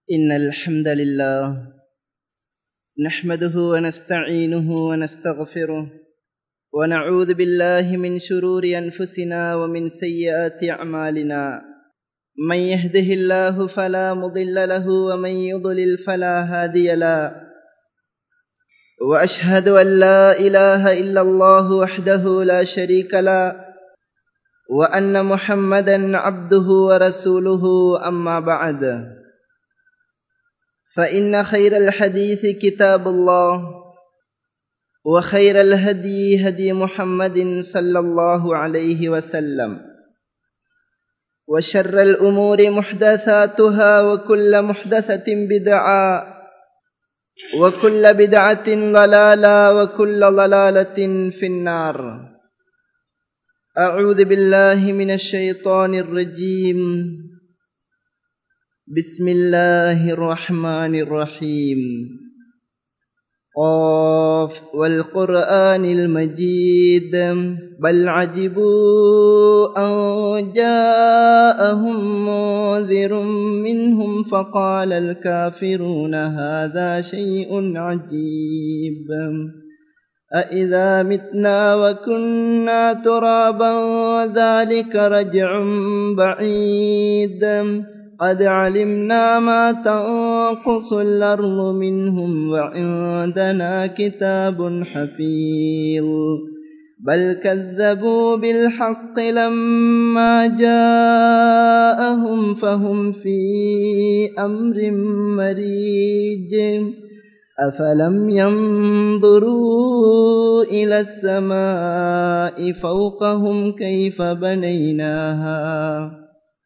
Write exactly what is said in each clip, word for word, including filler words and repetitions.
إن الحمد لله نحمده ونستعينه ونستغفره ونعوذ بالله من شرور أنفسنا ومن سيئات أعمالنا من يهده الله فلا مضل له ومن يضلل فلا هادي له وأشهد أن لا إله إلا الله وحده لا شريك له وأن محمدا عبده ورسوله أما بعد فإن خير الحديث كتاب الله وخير الهدي هدي محمد صلى الله عليه وسلم وشر الأمور محدثاتها وكل محدثة بدعة وكل بدعة ضلالة وكل ضلالة في النار. أعوذ بالله من الشيطان الرجيم. بسم الله الرحمن الرحيم. قاف والقرآن المجيد بل عجبوا أن جاءهم منذر منهم فقال الكافرون هذا شيء عجيب أإذا متنا وكنا ترابا ذلك رجع بعيد قد علمنا ما تنقص الأرض منهم وعندنا كتاب حفيظ بل كذبوا بالحق لما جاءهم فهم في أمر مريج أفلم ينظروا إلى السماء فوقهم كيف بنيناها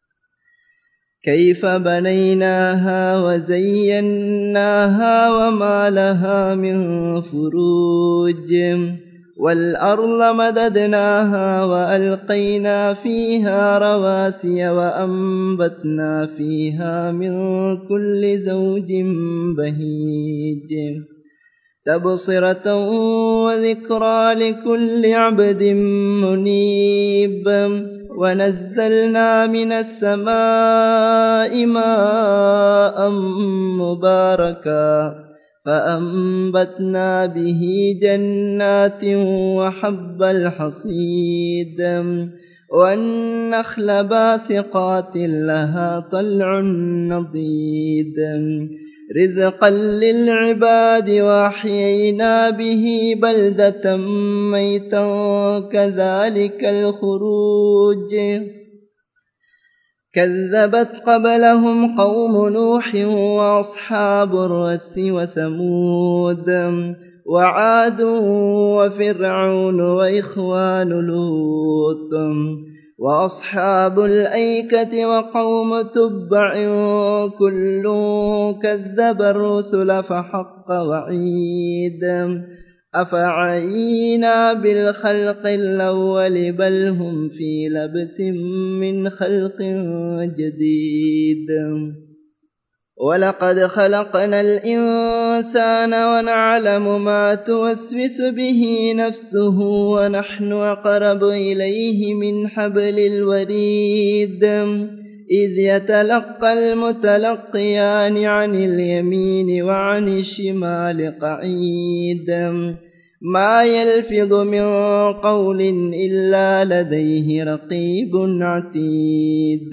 كيف بنيناها وزيناها وما لها من فروج والأرض مددناها وألقينا فيها رواسي وأنبتنا فيها من كل زوج بهيج تبصرة وذكرى لكل عبد منيب ونزلنا من السماء ماء مباركا فأنبتنا به جنات وحب الحصيد والنخل باسقات لها طلع نضيد رزقا للعباد وأحيينا به بلدة ميتا كذلك الخروج كذبت قبلهم قوم نوح وأصحاب الرس وثمود وعاد وفرعون وإخوان لوط وأصحاب الأيكة وقوم تبع كل كذب الرسل فحق وعيد أفعينا بالخلق الأول بل هم في لبس من خلق جديد ولقد خلقنا الإنسان ونعلم ما توسوس به نفسه ونحن أقرب إليه من حبل الوريد إذ يتلقى المتلقيان عن اليمين وعن الشمال قعيد ما يلفظ من قول إلا لديه رقيب عتيد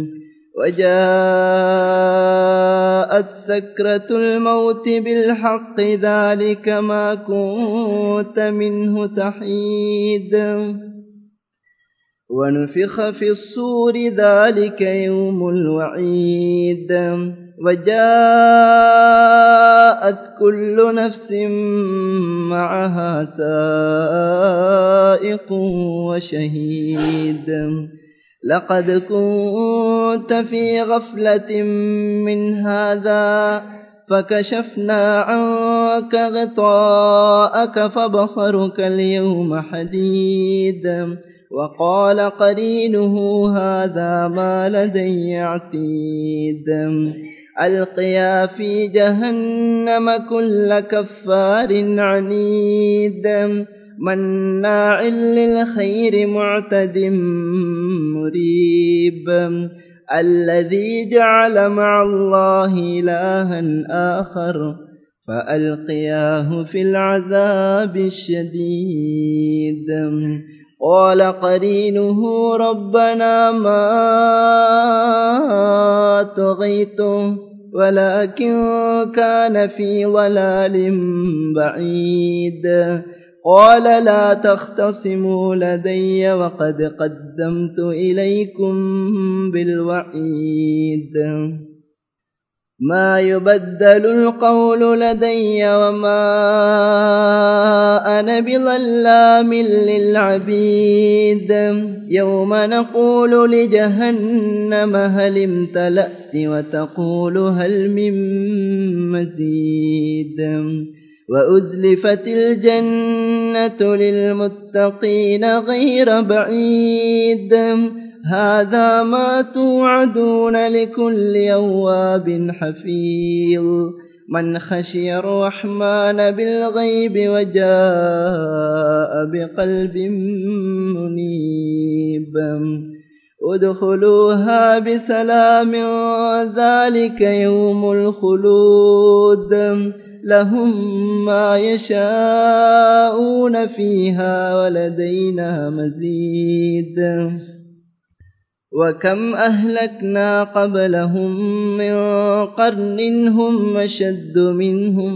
وجاءت سكرة الموت بالحق ذلك ما كنت منه تحيد ونفخ في الصور ذلك يوم الوعيد وجاءت كل نفس معها سائق وشهيد لقد كنت في غفلة من هذا فكشفنا عنك غطاءك فبصرك اليوم حديد وقال قرينه هذا ما لدي عتيد ألقيا في جهنم كل كفار عنيد مناع للخير معتد مريب الذي جعل مع الله إلها آخر فألقياه في العذاب الشديد. قال قرينه ربنا ما طغيته ولكن كان في ضلال بعيد. قال لا تختصموا لدي وقد قدمت إليكم بالوعيد. ما يبدل القول لدي وما أنا بظلام للعبيد. يوم نقول لجهنم هل امتلأت وتقول هل من مزيد. وأزلفت الجنة للمتقين غير بعيد. هذا ما توعدون لكل أواب حفيظ من خشي الرحمن بالغيب وجاء بقلب منيب. ادخلوها بسلام ذلك يوم الخلود لهم ما يشاءون فيها ولدينا مزيد. وكم أهلكنا قبلهم من قرن هم أشد منهم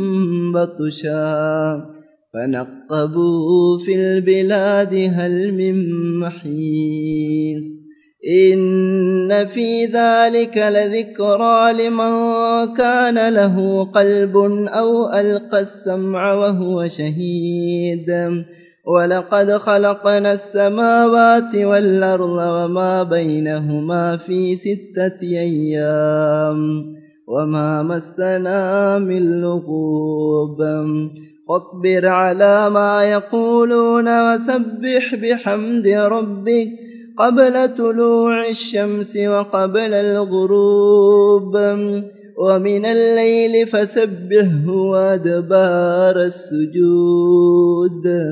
بطشا فنقبوا في البلاد هل من محيص. إن في ذلك لذكرى لمن كان له قلب أو ألقى السمع وهو شهيد. ولقد خلقنا السماوات والأرض وما بينهما في ستة أيام وما مسنا من لغوب. واصبر على ما يقولون وسبح بحمد ربك قبل طلوع الشمس وقبل الغروب ومن الليل فسبحه وأدبار السجود.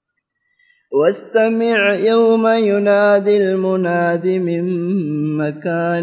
واستمع يوم ينادي المناد من مكان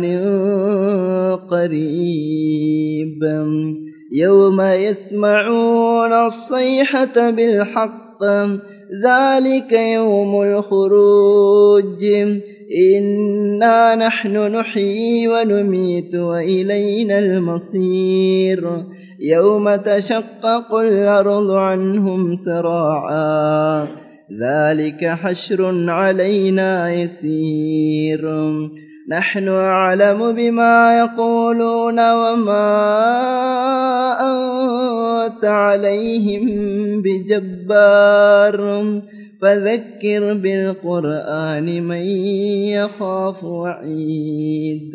قريب. يوم يسمعون الصيحة بالحق ذلك يوم الخروج. إنا نحن نحيي ونميت وإلينا المصير. يوم تشقق الأرض عنهم سراعا ذلك حشر علينا يسير. نحن أعلم بما يقولون وما أنت عليهم بجبار فذكر بالقرآن من يخاف وعيد.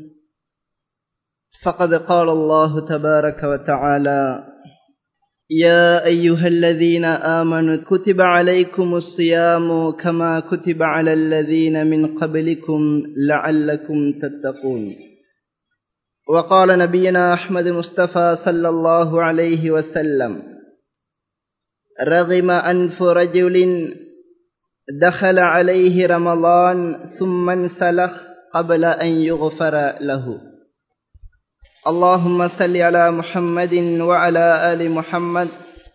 فقد قال الله تبارك وتعالى يا أيها الذين آمنوا كتب عليكم الصيام كما كتب على الذين من قبلكم لعلكم تتقون. وقال نبينا أحمد مصطفى صلى الله عليه وسلم رغم أنف رجل دخل عليه رمضان ثم انسلخ قبل أن يغفر له. اللهم صل على محمد وعلى آل محمد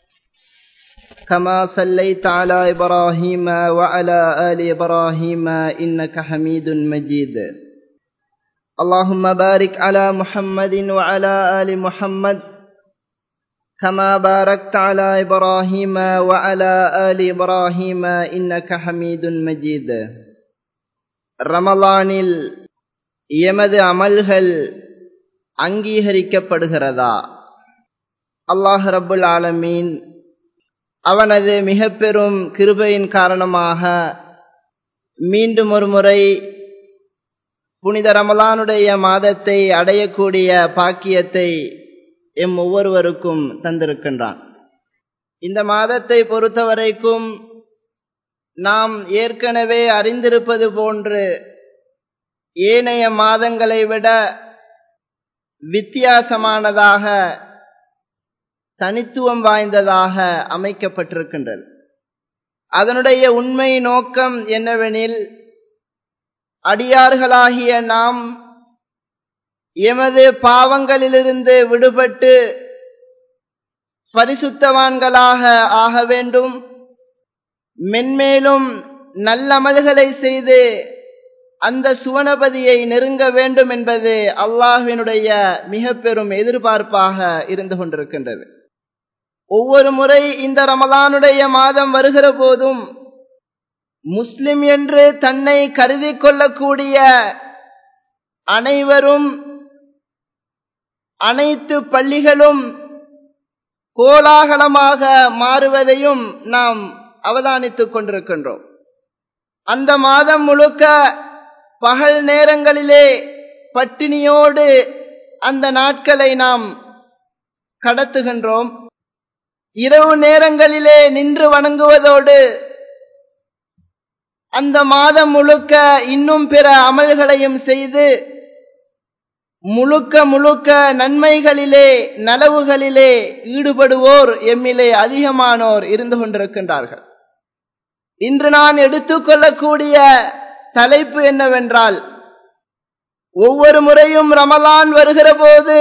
كما صليت على إبراهيم وعلى آل إبراهيم إنك حميد مجيد. اللهم بارك على محمد وعلى آل محمد كما باركت على إبراهيم وعلى آل إبراهيم إنك حميد مجيد. ரமலானில் எமது அமல்கள் அங்கீகரிக்கப்படுகிறதா? அல்லாஹ் ரப்புல் ஆலமீன் அவனது மிக பெரும் கிருபையின் காரணமாக மீண்டும் ஒரு முறை புனித ரமலானுடைய மாதத்தை அடையக்கூடிய பாக்கியத்தை எம் ஒவ்வொருவருக்கும் தந்திருக்கின்றான். இந்த மாதத்தை பொறுத்தவரைக்கும் நாம் ஏற்கனவே அறிந்திருப்பது போன்று ஏனைய மாதங்களை விட வித்தியாசமானதாக தனித்துவம் வாய்ந்ததாக அமைக்கப்பட்டிருக்கின்றது. அதனுடைய உண்மை நோக்கம் என்னவெனில் அடியார்களாகிய நாம் எமது பாவங்களிலிருந்து விடுபட்டு பரிசுத்தவான்களாக ஆக வேண்டும், மென்மேலும் நல்லமல்களை செய்து அந்த சுவனபதியை நெருங்க வேண்டும் என்பது அல்லாஹ்வினுடைய மிக பெரும் எதிர்பார்ப்பாக இருந்து கொண்டிருக்கின்றது. ஒவ்வொரு முறை இந்த ரமலானுடைய மாதம் வருகிற போதும் முஸ்லிம் என்று தன்னை கருதி கொள்ளக்கூடிய அனைவரும், அனைத்து பள்ளிகளும் கோலாகலமாக மாறுவதையும் நாம் அவதானித்துக் கொண்டிருக்கின்றோம். அந்த மாதம் முழுக்க பகல் நேரங்களிலே பட்டினியோடு அந்த நாட்களை நாம் கடத்துகின்றோம். இரவு நேரங்களிலே நின்று வணங்குவதோடு அந்த மாதம் முழுக்க இன்னும் பிற அமல்களையும் செய்து முழுக்க முழுக்க நன்மைகளிலே நலவுகளிலே ஈடுபடுவோர் எம்மிலே அதிகமானோர் இருந்து கொண்டிருக்கின்றார்கள். இன்று நான் எடுத்துக்கொள்ளக்கூடிய தலைப்பு என்னவென்றால், ஒவ்வொரு முறையும் ரமலான் வருகிற போது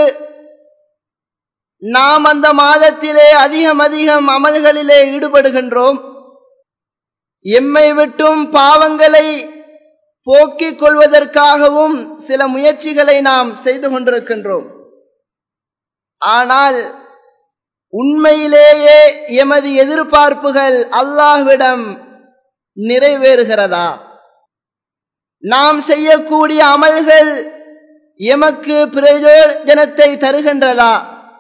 நாம் அந்த மாதத்திலே அதிகம் அதிகம் அமல்களிலே ஈடுபடுகின்றோம். எம்மை விட்டும் பாவங்களை போக்கிக் கொள்வதற்காகவும் சில முயற்சிகளை நாம் செய்து கொண்டிருக்கின்றோம். ஆனால் உண்மையிலேயே எமது எதிர்பார்ப்புகள் அல்லாஹ்விடம் நிறைவேறுகிறதா? நாம் செய்யக்கூடிய அமல்கள் எமக்கு பிரயோஜனத்தை தருகின்றதா?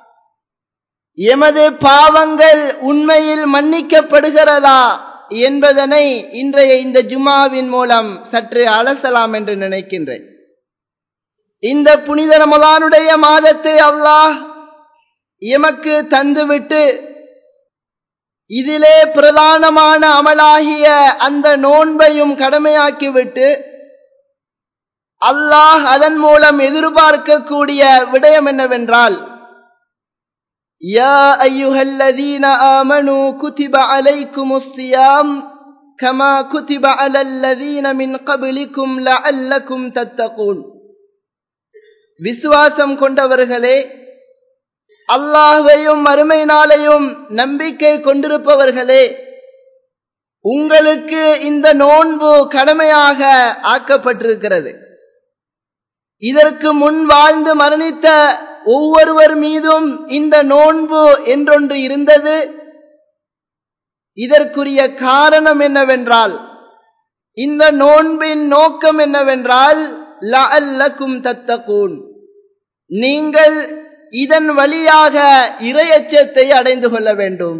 எமது பாவங்கள் உண்மையில் மன்னிக்கப்படுகிறதா என்பதனை இன்றைய இந்த ஜுமாவின் மூலம் சற்று அலசலாம் என்று நினைக்கின்றேன். இந்த புனித ரமலானுடைய மாதத்தை அல்லாஹ் எமக்கு தந்துவிட்டு இதிலே பிரதானமான அமலாகிய அந்த நோன்பையும் கடமையாக்கிவிட்டு அல்லாஹ் அதன் மூலம் எதிர்பார்க்கக்கூடிய விடயம் என்னவென்றால், யா அய்யுஹல்லதீன ஆமனூ குதிப அலைக்குமுஸ் ஸியாம் கமா குதிப அலல்லதீன மின் கப்லிக்கும் லஅல்லக்கும் தத்தகூன். விசுவாசம் கொண்டவர்களே, அல்லாஹ்வையும் மறுமை நாளையும் நம்பிக்கை கொண்டிருப்பவர்களே, உங்களுக்கு இந்த நோன்பு கடமையாக ஆக்கப்பட்டிருக்கிறது. இதற்கு முன் வாழ்ந்து மரணித்த ஒவ்வொருவர் மீதும் இந்த நோன்பு என்றொன்று இருந்தது. இதற்குரிய காரணம் என்னவென்றால், இந்த நோன்பின் நோக்கம் என்னவென்றால், லஅல்லக்கும் தத்தகூன், நீங்கள் இதன் வழியாக இறையச்சத்தை அடைந்து கொள்ள வேண்டும்,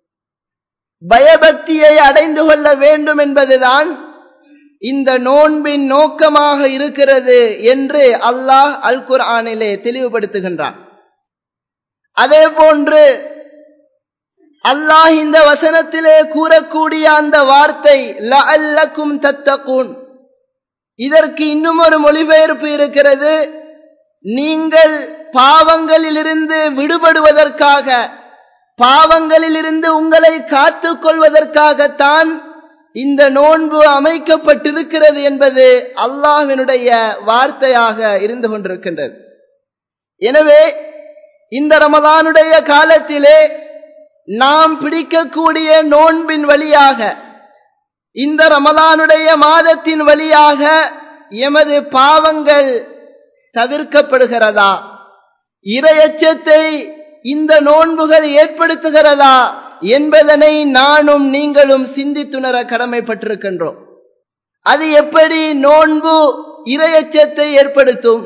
பயபக்தியை அடைந்து கொள்ள வேண்டும் என்பதுதான் இந்த நோன்பின் நோக்கமாக இருக்கிறது என்று அல்லாஹ் அல் குர்ஆனிலே தெளிவுபடுத்துகின்றான். அதே போன்று அல்லாஹ் இந்த வசனத்திலே கூறக்கூடிய அந்த வார்த்தை லஅல்லக்கும் தத்தகூன், இதற்கு இன்னும் ஒரு மொழிபெயர்ப்பு இருக்கிறது. நீங்கள் பாவங்களிலிருந்து விடுபடுவதற்காக, பாவங்களிலிருந்து உங்களை காத்துக் கொள்வதற்காகத்தான் இந்த நோன்பு அமைக்கப்பட்டிருக்கிறது என்பது அல்லாஹ்வினுடைய வார்த்தையாக இருந்து கொண்டிருக்கின்றது. எனவே இந்த ரமலானுடைய காலத்திலே நாம் பிடிக்கக்கூடிய நோன்பின் வழியாக, இந்த ரமலானுடைய மாதத்தின் வழியாக எமது பாவங்கள் தவிர்க்கப்படுகிறதா? இறையச்சத்தை இந்த நோன்புகள் ஏற்படுத்துகிறதா என்பதனை நானும் நீங்களும் சிந்தித்துணர கடமைப்பட்டிருக்கின்றோம். அது எப்படி நோன்பு இறையச்சத்தை ஏற்படுத்தும்?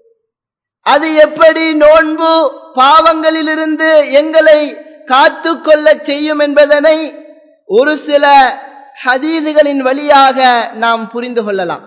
அது எப்படி நோன்பு பாவங்களிலிருந்து எங்களை காத்துக்கொள்ள செய்யும் என்பதனை ஒரு சில ஹதீதுகளின் வழியாக நாம் புரிந்து கொள்ளலாம்.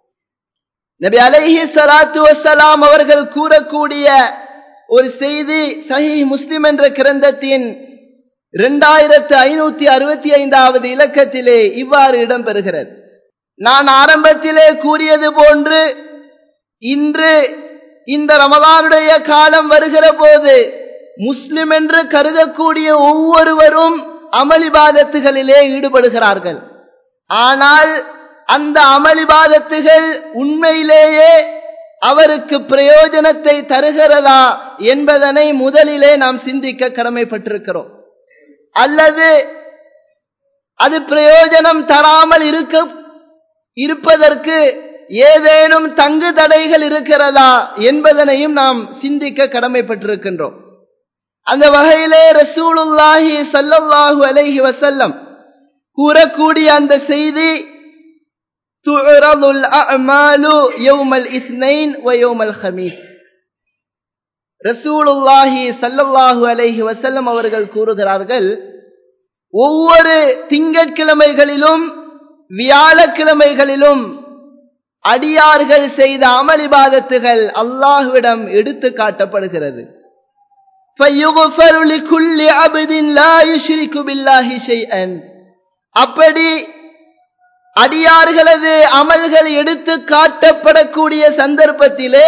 நபி அலைஹி ஸலாத்து வஸ்ஸலாம் அவர்கள் கூறக்கூடிய ஒரு செய்தி சஹீஹ் முஸ்லிம் என்ற கிரந்தத்தின் இரண்டாயிரத்து ஐநூத்தி அறுபத்தி ஐந்தாவது இலக்கத்திலே இவ்வாறு இடம்பெறுகிறது. நான் ஆரம்பத்திலே கூறியது போன்று இன்று இந்த ரமலானுடைய காலம் வருகிற போது முஸ்லிம் என்று கருதக்கூடிய ஒவ்வொருவரும் அமல் இபாதத்துகளிலே ஈடுபடுகிறார்கள். ஆனால் அந்த அமல் இபாதத்துகள் உண்மையிலேயே அவருக்கு பிரயோஜனத்தை தருகிறதா என்பதனை முதலிலே நாம் சிந்திக்க கடமைப்பட்டிருக்கிறோம். அல்லது அது பிரயோஜனம் தராமல் இருக்க இருப்பதற்கு ஏதேனும் தங்கு தடைகள் இருக்கிறதா என்பதனையும் நாம் சிந்திக்க கடமைப்பட்டிருக்கின்றோம். அந்த வகையிலே ரசூலுல்லாஹி ஸல்லல்லாஹு அலைஹி வஸல்லம் கூறக்கூடிய அந்த செய்தி துஅரதுல் அஅமாலு யௌமல் இஸ்னைன் வ யௌமல் ஹமீஸ். ரசூலுல்லாஹி ஸல்லல்லாஹு அலைஹி வஸல்லம் அவர்கள் கூறுகிறார்கள், ஒவ்வொரு திங்கட்கிழமைகளிலும் வியாழக்கிழமைகளிலும் அடியார்கள் செய்த அமல் இபாதத்துகள் அல்லாஹ்விடம் எடுத்து காட்டப்படுகிறது. ஃபயுக்ஃபரு லிகுல்லி அப்தின் லா யுஷ்ரிகு பில்லாஹி ஷைஅன். அப்படி அடியார்களது அமல்கள் எடுத்து காட்டப்படக்கூடிய சந்தர்ப்பத்திலே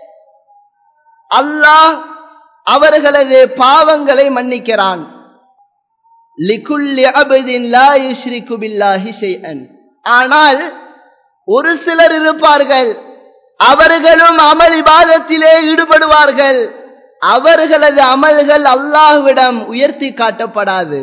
அல்லாஹ் அவர்களது பாவங்களை மன்னிக்கிறான். லிகுல்லி அப்தின் லா யுஷ்ரிகு பில்லாஹி ஷைஅன். ஆனால் ஒரு சிலர் இருப்பார்கள், அவர்களும் அமல் இபாதத்திலே ஈடுபடுவார்கள், அவர்களது அமல்கள் அல்லாஹ்விடம் உயர்த்தி காட்டப்படாது.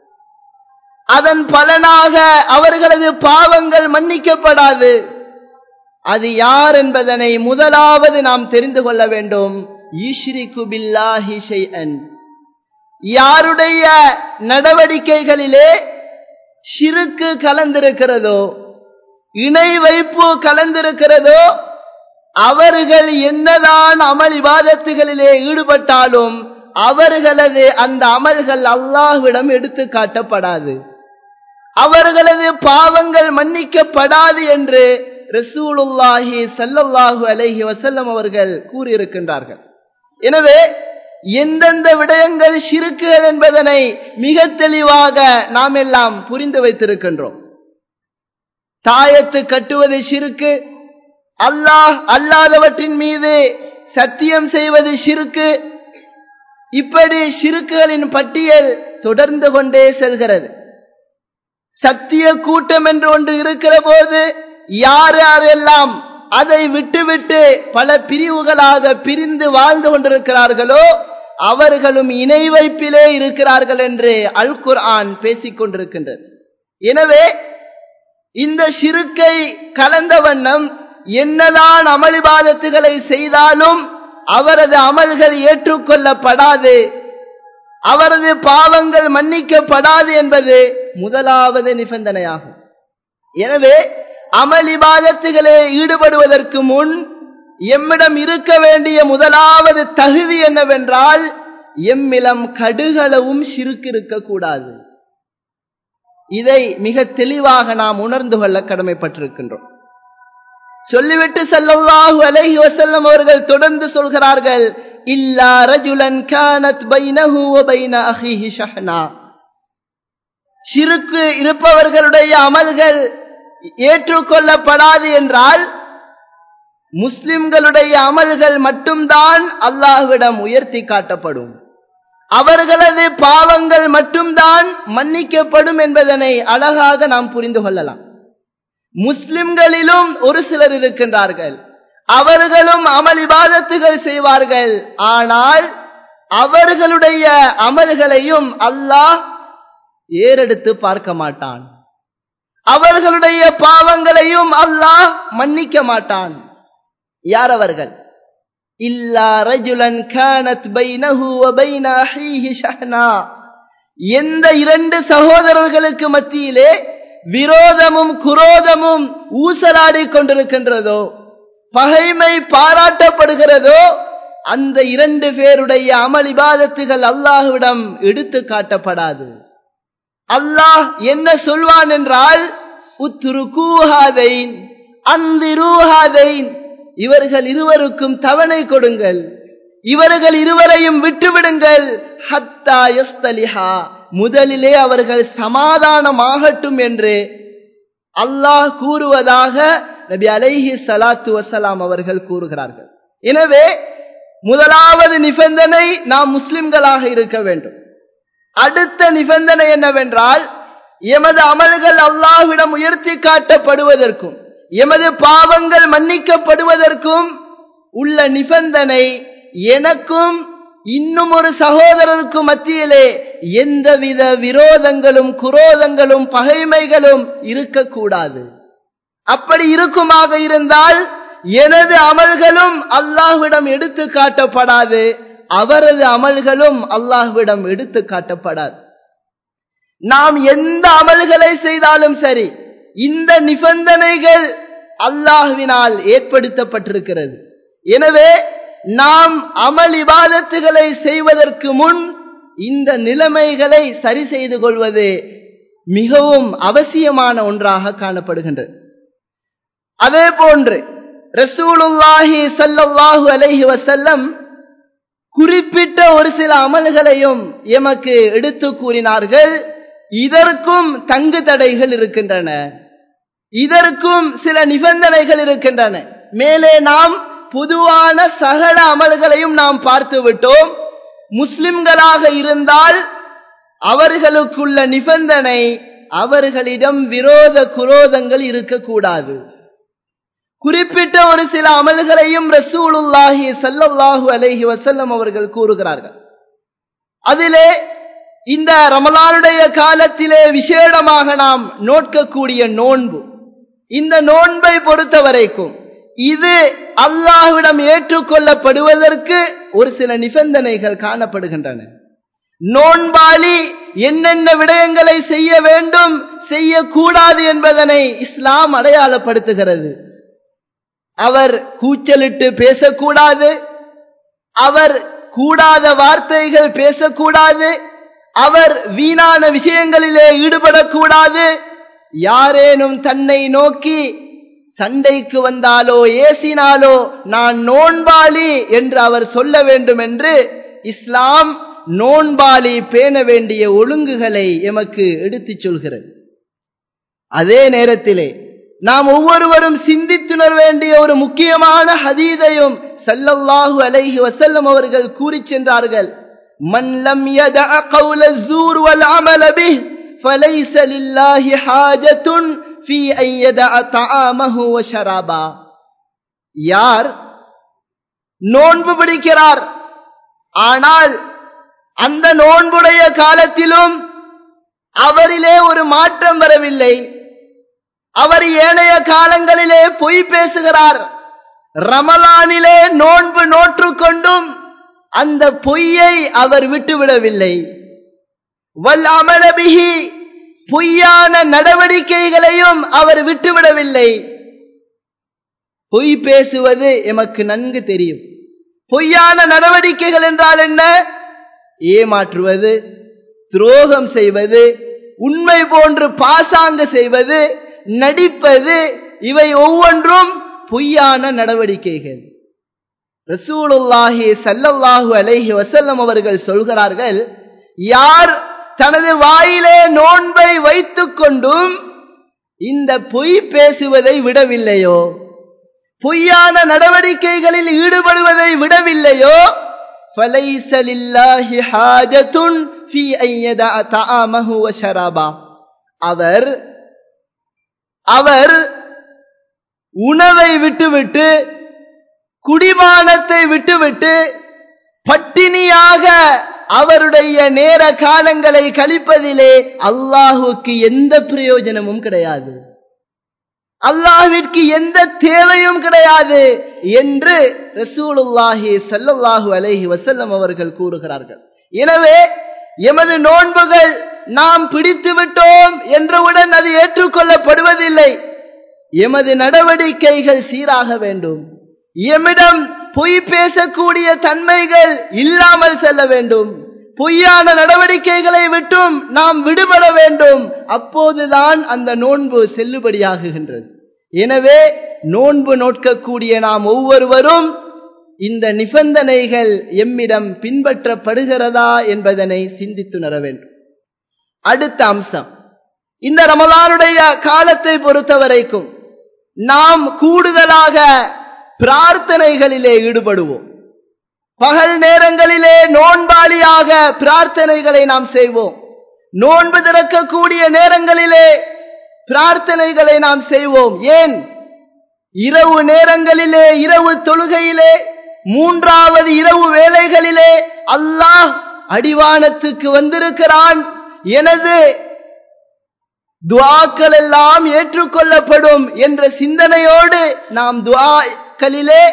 அதன் பலனாக அவர்களது பாவங்கள் மன்னிக்கப்படாது. அது யார் என்பதனை முதலாவது நாம் தெரிந்து கொள்ள வேண்டும். யுஷ்ரிகு பில்லாஹி ஷைஅன். யாருடைய நடவடிக்கைகளிலே ஷிருக்கு கலந்திருக்கிறதோ, இணை வைப்பு கலந்திருக்கிறதோ, அவர்கள் என்னதான் அமல் இபாதத்துகளிலே ஈடுபட்டாலும் அவர்களது அந்த அமல்கள் அல்லாஹ்விடம் எடுத்து காட்டப்படாது, அவர்களது பாவங்கள் மன்னிக்கப்படாது என்று ரசூலுல்லாஹி ஸல்லல்லாஹு அலைஹி வஸல்லம் அவர்கள் கூறியிருக்கின்றார்கள். எனவே எந்தெந்த விடயங்கள் ஷிருக்குகள் என்பதனை மிக தெளிவாக நாம் எல்லாம் புரிந்து வைத்திருக்கின்றோம். தாயத்து கட்டுவது ஷிருக்கு, அல்லாஹ் அல்லாதவற்றின் மீது சத்தியம் செய்வது ஷிருக்கு. இப்படி ஷிருக்குகளின் பட்டியல் தொடர்ந்து கொண்டே செல்கிறது. சத்திய கூட்டம் என்று ஒன்று இருக்கிற போது யார் யாரெல்லாம் அதை விட்டுவிட்டு பல பிரிவுகளாக பிரிந்து வாழ்ந்து கொண்டிருக்கிறார்களோ அவர்களும் இணை வைப்பிலே இருக்கிறார்கள் என்று அல் குர்ஆன் பேசிக் கொண்டிருக்கின்றது. எனவே இந்த ஷிருக்கை கலந்த வண்ணம் என்னதான் அமல் இபாதத்துகளை செய்தாலும் அவரது அமல்கள் ஏற்றுக்கொள்ளப்படாது, அவரது பாவங்கள் மன்னிக்கப்படாது என்பது முதலாவது நிபந்தனையாகும். எனவே அமல் இபாதத்துகளே ஈடுபடுவதற்கு முன் எம்மிடம் இருக்க வேண்டிய முதலாவது தகுதி என்னவென்றால், எம்மிடம் கடுகளவும் ஷிருக்கு இருக்கக்கூடாது. இதை மிக தெளிவாக நாம் உணர்ந்து கொள்ள கடமைப்பட்டிருக்கின்றோம். சொல்லிவிட்டு ஸல்லல்லாஹு அலைஹி வஸல்லம் அவர்கள் தொடர்ந்து சொல்கிறார்கள், இல்லா ரஜுலன் கானத் பைனஹு வ பைன அஹீஹி ஷஹ்னா. ஷிருக்கு இருப்பவர்களுடைய அமல்கள் ஏற்றுக்கொள்ளப்படாது என்றால் முஸ்லிம்களுடைய அமல்கள் மட்டும்தான் அல்லாஹ்விடம் உயர்த்தி காட்டப்படும், அவர்களது பாவங்கள் மட்டும்தான் மன்னிக்கப்படும் என்பதனை அழகாக நாம் புரிந்து கொள்ளலாம். முஸ்லிம்களிலும் ஒரு சிலர் இருக்கின்றார்கள், அவர்களும் அமல் இபாதத்துகள் செய்வார்கள், ஆனால் அவர்களுடைய அமல்களையும் அல்லாஹ் ஏறெடுத்து பார்க்க மாட்டான், அவர்களுடைய பாவங்களையும் அல்லாஹ் மன்னிக்க மாட்டான். யார் அவர்கள்? இல்லா ரஜுலன் கானத் பைனஹு வ பைன அஹீஹி ஷஹ்னா. எந்த இரண்டு சகோதரர்களுக்கு மத்தியிலே விரோதமும் குரோதமும் ஊசலாடி கொண்டிருக்கின்றதோ, பகைமை பாராட்டப்படுகிறதோ, அந்த இரண்டு பேருடைய அமல் இபாதத்துகள் அல்லாஹ்விடம் எடுத்து காட்டப்படாது. அல்லாஹ் என்ன சொல்வான் என்றால், உத்ருகூஹாதைன் அந்திரூஹாதைன், இவர்கள் இருவருக்கும் தவணை கொடுங்கள், இவர்கள் இருவரையும் விட்டுவிடுங்கள், ஹத்தா யஸ்தலிஹா, முதலிலே அவர்கள் சமாதானமாகட்டும் என்று அல்லாஹ் கூறுவதாக நபி அலைஹி ஸலாத்து வஸலாம் அவர்கள் கூறுகிறார்கள். எனவே முதலாவது நிபந்தனை நாம் முஸ்லிம்களாக இருக்க வேண்டும். அடுத்த நிபந்தனை என்னவென்றால், எமது அமல்கள் அல்லாஹ்விடம் உயர்த்தி காட்டப்படுவதற்கும் எமது பாவங்கள் மன்னிக்கப்படுவதற்கும் உள்ள நிபந்தனை எனக்கும் இன்னும் ஒரு சகோதரருக்கும் மத்தியிலே எந்தவித விரோதங்களும் குரோதங்களும் பகைமைகளும் இருக்கக்கூடாது. அப்படி இருக்குமாக இருந்தால் எனது அமல்களும் அல்லாஹ்விடம் எடுத்து காட்டப்படாது, அவரது அமல்களும் அல்லாஹ்விடம் எடுத்து காட்டப்படாது. நாம் எந்த அமல்களை செய்தாலும் சரி, இந்த நிபந்தனைகள் அல்லாஹ்வினால் ஏற்படுத்தப்பட்டிருக்கிறது. எனவே நாம் அமல் இபாதத்துகளை செய்வதற்கு முன் இந்த நிலைமைகளை சரி செய்து கொள்வது மிகவும் அவசியமான ஒன்றாக காணப்படுகின்றது. அதே போன்று ரசூலுல்லாஹி ஸல்லல்லாஹு அலைஹி வஸல்லம் குறிப்பிட்ட ஒரு சில அமல்களையும் எமக்கு எடுத்து கூறினார்கள். இதற்கும் தங்கு தடைகள் இருக்கின்றன, இதற்கும் சில நிபந்தனைகள் இருக்கின்றன. மேலே நாம் பொதுவான சகல அமல்களையும் நாம் பார்த்து விட்டோம். முஸ்லிம்களாக இருந்தால் அவர்களுக்குள்ள நிபந்தனை அவர்களிடம் விரோத குரோதங்கள் இருக்கக்கூடாது. குறிப்பிட்ட ஒரு சில அமல்களையும் ரசூலுல்லாஹி ஸல்லல்லாஹு அலைஹி வஸல்லம் அவர்கள் கூறுகிறார்கள். அதிலே இந்த ரமலானுடைய காலத்திலே விசேடமாக நாம் நோக்கக்கூடிய நோன்பு, இந்த நோன்பை பொறுத்த வரைக்கும் இது அல்லாஹ்விடம் ஏற்றுக்கொள்ளப்படுவதற்கு ஒரு சில நிபந்தனைகள் காணப்படுகின்றன. நோன்பாளி என்னென்ன விடயங்களை செய்ய வேண்டும் செய்யக்கூடாது என்பதனை இஸ்லாம் அடையாளப்படுத்துகிறது. அவர் கூச்சலிட்டு பேசக்கூடாது, அவர் கூடாத வார்த்தைகள் பேசக்கூடாது, அவர் வீணான விஷயங்களிலே ஈடுபடக்கூடாது, யாரேனும் தன்னை நோக்கி சண்டைக்கு வந்தாலோ ஏசினாலோ நான் நோன்பாளி என்று அவர் சொல்ல வேண்டும் என்று இஸ்லாம் நோன்பாளி பேண வேண்டிய ஒழுங்குகளை எமக்கு எடுத்துச் சொல்கிறது. அதே நேரத்திலே நாம் ஒவ்வொருவரும் சிந்தித்துணர வேண்டிய ஒரு முக்கியமான ஹதீஸையும் ஸல்லல்லாஹு அலைஹி வஸல்லம் அவர்கள் கூறி சென்றார்கள். மன் லம் யதஅ கௌல ஸூர் வல் அமல பிஹ் ஃபலைஸ லில்லாஹி ஹாஜத்துன் ஃபீ அன் யதஅ தஆமஹு வ ஷராபா. யார் நோன்பு பிடிக்கிறார், ஆனால் அந்த நோன்புடைய காலத்திலும் அவரிலே ஒரு மாற்றம் வரவில்லை, அவர் ஏனைய காலங்களிலே பொய் பேசுகிறார், ரமலானிலே நோன்பு நோற்றுக்கொண்டும் அந்த பொய்யை அவர் விட்டுவிடவில்லை, வல் அமல பிஹி பொய்யான நடவடிக்கைகளையும் அவர் விட்டுவிடவில்லை. பொய் பேசுவது எமக்கு நன்கு தெரியும். பொய்யான நடவடிக்கைகள் என்றால் என்ன? ஏமாற்றுவது, துரோகம் செய்வது, உண்மை போன்று பாசாங்கு செய்வது, நடிப்பது, இவை ஒவ்வொன்றும் பொய்யான நடவடிக்கைகள். ரசூலுல்லாஹி ஸல்லல்லாஹு அலைஹி வஸல்லம் அவர்கள் சொல்கிறார்கள், யார் தனது வாயிலே நோன்பை வைத்துக் கொண்டும் இந்த பொய் பேசுவதை விடவில்லையோ, பொய்யான நடவடிக்கைகளில் ஈடுபடுவதை விடவில்லையோ, ஃபலைஸ லில்லாஹி ஹாஜத்துன் ஃபீ அன் யதஅ தஆமஹு வ ஷராபா. அவர் அவர் உணவை விட்டுவிட்டு குடிபானத்தை விட்டுவிட்டு பட்டினியாக அவருடைய நேர காலங்களை கழிப்பதிலே அல்லாஹுக்கு எந்த பிரயோஜனமும் கிடையாது, அல்லாஹ்விற்கு எந்த தேவையும் கிடையாது என்று ரசூலுல்லாஹி ஸல்லல்லாஹு அலைஹி வஸல்லம் அவர்கள் கூறுகிறார்கள். எனவே எமது நோன்புகள் நாம் பிடித்து விட்டோம் என்றவுடன் அது ஏற்றுக்கொள்ளப்படுவதில்லை. எமது நடவடிக்கைகள் சீராக வேண்டும், எம்மிடம் பொய் பேசக்கூடிய தன்மைகள் இல்லாமல் செல்ல வேண்டும், பொய்யான நடவடிக்கைகளை விட்டும் நாம் விடுபட வேண்டும். அப்போதுதான் அந்த நோன்பு செல்லுபடியாகுகின்றது. எனவே நோன்பு நோக்கக்கூடிய நாம் ஒவ்வொருவரும் இந்த நிபந்தனைகள் எம்மிடம் பின்பற்றப்படுகிறதா என்பதனை சிந்தித்துணர வேண்டும். அடுத்த அம்சம், இந்த ரமலானுடைய காலத்தை பொறுத்தவரைக்கும் நாம் கூடுதலாக பிரார்த்தனைகளிலே ஈடுபடுவோம். பகல் நேரங்களிலே நோன்பாளியாக பிரார்த்தனைகளை நாம் செய்வோம். நோன்பு திறக்கக்கூடிய நேரங்களிலே பிரார்த்தனைகளை நாம் செய்வோம். ஏன்? இரவு நேரங்களிலே, இரவு தொழுகையிலே, மூன்றாவது இரவு வேளைகளிலே அல்லாஹ் அடிவானத்துக்கு வந்திருக்கிறான். எனது துஆக்கள் எல்லாம் ஏற்றுக்கொள்ளப்படும் என்ற சிந்தனையோடு நாம் துஆக்களிலே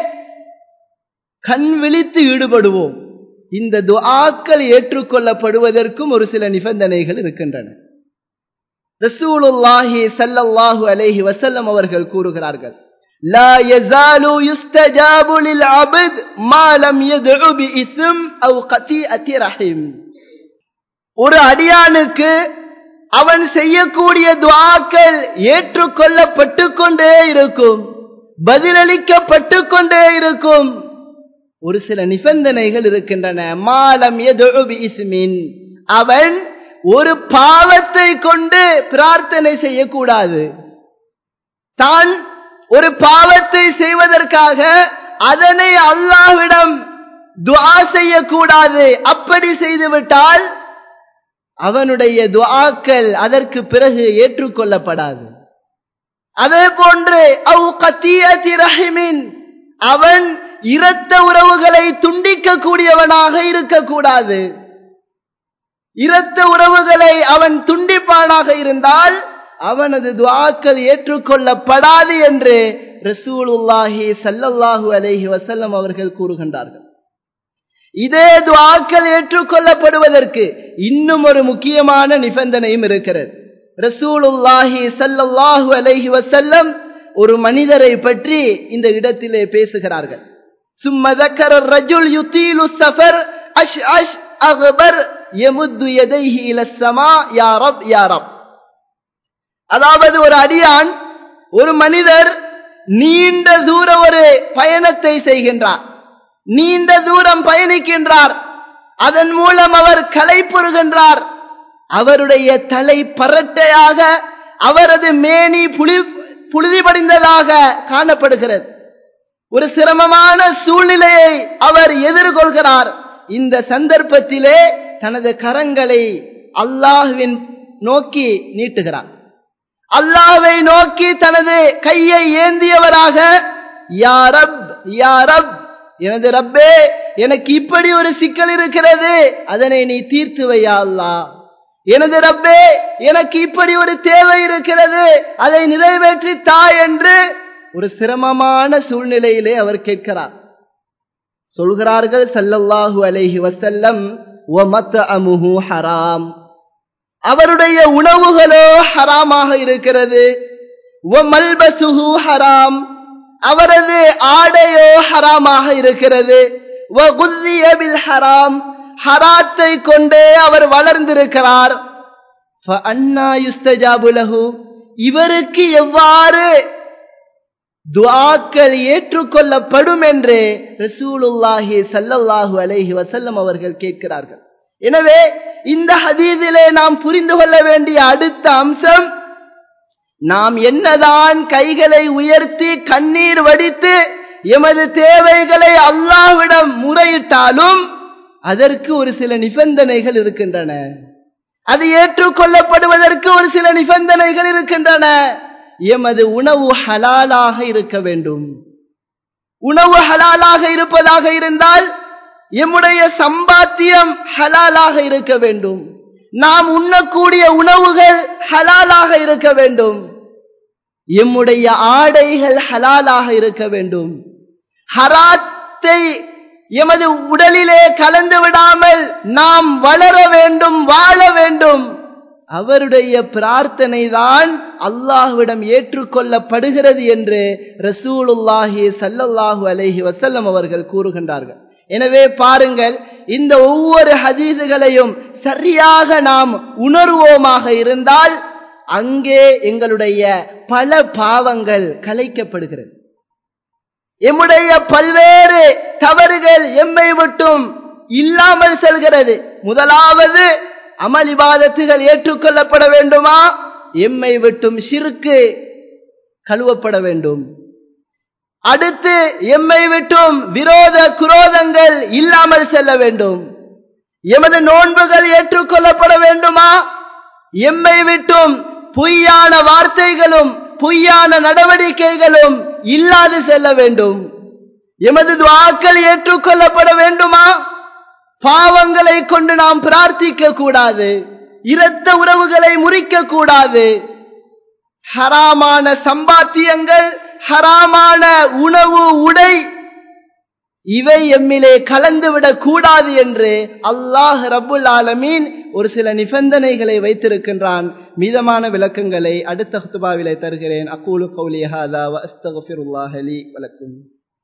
கண் விழித்து ஈடுபடுவோம். இந்த துஆக்கள் ஏற்றுக்கொள்ளப்படுவதற்கும் ஒரு சில நிபந்தனைகள் இருக்கின்றன. ரசூலுல்லாஹி ஸல்லல்லாஹு அலைஹி வஸல்லம் அவர்கள் கூறுகிறார்கள், லா யஸாலு யுஸ்தஜாபு லில் அப்த் மா லம் யதுஉ பி இஸ்ம் அவ் கதீஅத்தி ரஹீம். ஒரு அடியானுக்கு அவன் செய்யக்கூடிய துஆக்கள் ஏற்றுக்கொள்ளப்பட்டு கொண்டே இருக்கும், பதிலளிக்கப்பட்டு கொண்டே இருக்கும். ஒரு சில நிபந்தனைகள் இருக்கின்றன. மாலம் யதுஉ பி இஸ்மின், அவன் ஒரு பாவத்தை கொண்டு பிரார்த்தனை செய்யக்கூடாது. தான் ஒரு பாவத்தை செய்வதற்காக அதனை அல்லாஹ்விடம் துஆ செய்யக்கூடாது. அப்படி செய்துவிட்டால் அவனுடைய துஆக்கள் அதற்கு பிறகு ஏற்றுக்கொள்ளப்படாது. அதே போன்று அவ் கதீஅத்தி ரஹீமின், அவன் இரத்த உறவுகளை துண்டிக்க கூடியவனாக இருக்கக்கூடாது. இரத்த உறவுகளை அவன் துண்டிப்பானாக இருந்தால் அவனது துஆக்கள் ஏற்றுக்கொள்ளப்படாது என்று ரசூலுல்லாஹி ஸல்லல்லாஹு அலைஹி வஸல்லம் அவர்கள் கூறுகின்றார்கள். இதே துஆக்கள் ஏற்றுக்கொள்ளப்படுவதற்கு இன்னும் ஒரு முக்கியமான நிபந்தனையும் இருக்கிறது. ரசூலுல்லாஹி ஸல்லல்லாஹு அலைஹி வஸல்லம் ஒரு மனிதரை பற்றி இந்த இடத்திலே பேசுகிறார்கள். ثم ذكر الرجل يطيل السفر أشعث أغبر يمد يديه إلى السماء يا رب يا رب. அதாவது ஒரு அடியான், ஒரு மனிதர் நீண்ட தூர ஒரு பயணத்தை செய்கின்றார், நீண்ட தூரம் பயணிக்கின்றார். அதன் மூலம் அவர் களைப்புறுகின்றார். அவருடைய தலை பரட்டையாக, அவரது மேனி புலி புழுதி படிந்ததாக காணப்படுகிறது. ஒரு சிரமமான சூழ்நிலையை அவர் எதிர்கொள்கிறார். இந்த சந்தர்ப்பத்திலே தனது கரங்களை அல்லாஹ்வின் நோக்கி நீட்டுகிறார். அல்லாஹ்வை நோக்கி தனது கையை ஏந்தியவராக, யா ரப் யா ரப், எனது ரப்பே, எனக்கு இப்படி ஒரு சிக்கல் இருக்கிறது, அதனை நீ தீர்த்து வையா அல்லாஹ். எனது ரப்பே, எனக்கு இப்படி ஒரு தேவை இருக்கிறது, அதை நிறைவேற்றி தா என்று ஒரு சிரமமான சூழ்நிலையிலே அவர் கேட்கிறார். சொல்கிறார்கள் ஸல்லல்லாஹு அலைஹி வஸல்லம், வ மத்அமுஹு ஹராம், அவருடைய உணவுகளோ ஹராமாக இருக்கிறது. வ மல்பசுஹு ஹராம், அவரது ஆடையோ ஹராமாக இருக்கிறது. வ குல்லிய பில் ஹராம், ஹராத்தை கொண்டே அவர் வளர்ந்திருக்கிறார். ஃப அன்னா யுஸ்தஜாபு லஹு, இவருக்கு எவ்வாறு துஆக்கள் ஏற்றுக்கொள்ளப்படும் என்று ரசூலுல்லாஹி ஸல்லல்லாஹு அலைஹி வஸல்லம் அவர்கள் கேட்கிறார்கள். எனவே இந்த ஹதீஸிலே நாம் புரிந்து கொள்ள வேண்டிய அடுத்த அம்சம், நாம் என்னதான் கைகளை உயர்த்தி கண்ணீர் வடித்து எமது தேவைகளை அல்லாஹ்விடம் முறையிட்டாலும் அதற்கு ஒரு சில நிபந்தனைகள் இருக்கின்றன. அது ஏற்றுக்கொள்ளப்படுவதற்கு ஒரு சில நிபந்தனைகள் இருக்கின்றன. எமது உணவு ஹலாலாக இருக்க வேண்டும். உணவு ஹலாலாக இருப்பதாக இருந்தால் எம்முடைய சம்பாத்தியம் ஹலாலாக இருக்க வேண்டும். நாம் உண்ணக்கூடிய உணவுகள் ஹலாலாக இருக்க வேண்டும். எம்முடைய ஆடைகள் ஹலாலாக இருக்க வேண்டும். ஹராத்தை எமது உடலிலே கலந்து விடாமல் நாம் வளர வேண்டும், வாழ வேண்டும். அவருடைய பிரார்த்தனை தான் அல்லாஹ்விடம் ஏற்றுக்கொள்ளப்படுகிறது என்று ரசூலுல்லாஹி ஸல்லல்லாஹு அலைஹி வஸல்லம் அவர்கள் கூறுகின்றார்கள். எனவே பாருங்கள், இந்த ஒவ்வொரு ஹதீஸுகளையும் சரியாக நாம் உணர்வோமாக இருந்தால் அங்கே எங்களுடைய பல பாவங்கள் களைக்கப்படுகிறது. எம்முடைய பல்வேறு தவறுகள் எம்மை விட்டும் இல்லாமல் செல்கிறது. முதலாவது, அமல் இபாதத்துகள் ஏற்றுக்கொள்ளப்பட வேண்டுமா? எம்மை விட்டும் ஷிர்க்கு கழுவப்பட வேண்டும். அடுத்து, எம்மை விட்டும் விரோத குரோதங்கள் இல்லாமல் செல்ல வேண்டும். எமது நோன்புகள் ஏற்றுக்கொள்ளப்பட வேண்டுமா? எம்மை விட்டும் பொய்யான வார்த்தைகளும் பொய்யான நடவடிக்கைகளும் இல்லாது செல்ல வேண்டும். எமது துஆக்கள் ஏற்றுக்கொள்ளப்பட வேண்டுமா? பாவங்களை கொண்டு நாம் பிரார்த்திக்க கூடாது, இரத்த உறவுகளை முறிக்க கூடாது, ஹராமான சம்பாத்தியங்கள், ஹராமான உணவு உடை இவை எம்மிலே கலந்துவிடக் கூடாது என்று அல்லாஹ் ரப்புல் ஆலமீன் ஒரு சில நிபந்தனைகளை வைத்திருக்கின்றான். மீதமான விளக்கங்களை அடுத்த ஹுத்பாவிலே தருகிறேன். அகூலு கௌலி ஹாதா வ அஸ்தக்ஃபிருல்லாஹ லீ வ லக்கும்.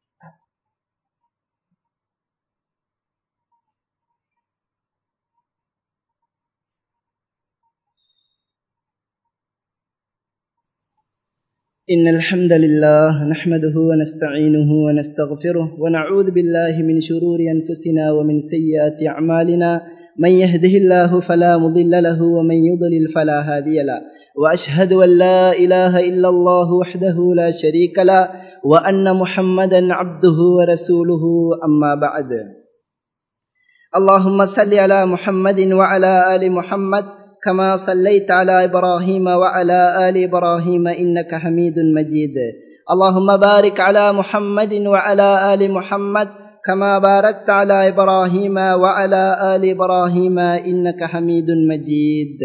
إن الحمد لله نحمده ونستعينه ونستغفره ونعوذ بالله من شرور أنفسنا ومن سيئات أعمالنا من يهده الله فلا مضل له ومن يضلل فلا هادي له وأشهد أن لا إله إلا الله وحده لا شريك له وأن محمدا عبده ورسوله أما بعد. اللهم صل على محمد وعلى آل محمد كما صليت على إبراهيم وعلى آل إبراهيم إنك حميد مجيد. اللهم بارك على محمد وعلى آل محمد كما باركت على إبراهيم وعلى آل إبراهيم إنك حميد مجيد.